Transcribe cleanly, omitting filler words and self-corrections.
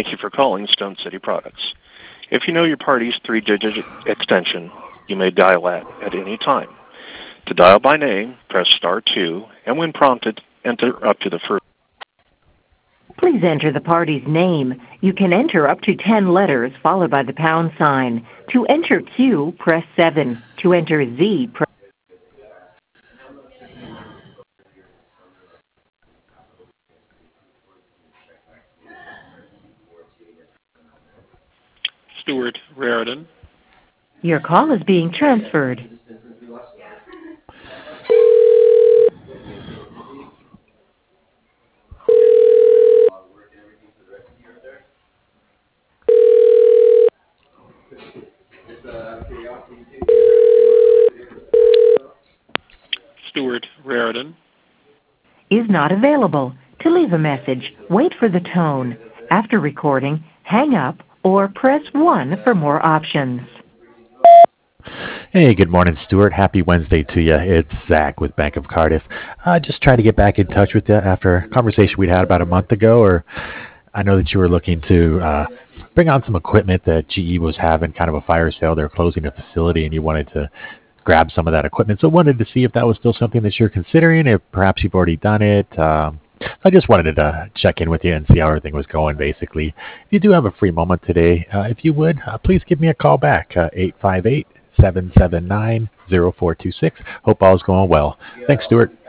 Thank you for calling Stone City Products. If you know your party's three-digit extension, you may dial it at any time. To dial by name, press star 2, and when prompted, enter up to the first. Please enter the party's name. You can enter up to 10 letters followed by the pound sign. To enter Q, press 7. To enter Z, press Stuart Raridan. Your call is being transferred. Stuart Raridan. Is not available. To leave a message, wait for the tone. After recording, hang up or press 1 for more options. Hey, good morning, Stuart. Happy Wednesday to you. It's Zach with Bank of Cardiff. Just trying to get back in touch with you after a conversation we'd had about a month ago, or I know that you were looking to bring on some equipment that GE was having kind of a fire sale. They're closing a facility and you wanted to grab some of that equipment. So I wanted to see if that was still something that you're considering, if perhaps you've already done it. I just wanted to check in with you and see how everything was going, basically. If you do have a free moment today, if you would, please give me a call back, 858-779-0426. Hope all's going well. Thanks, Stuart.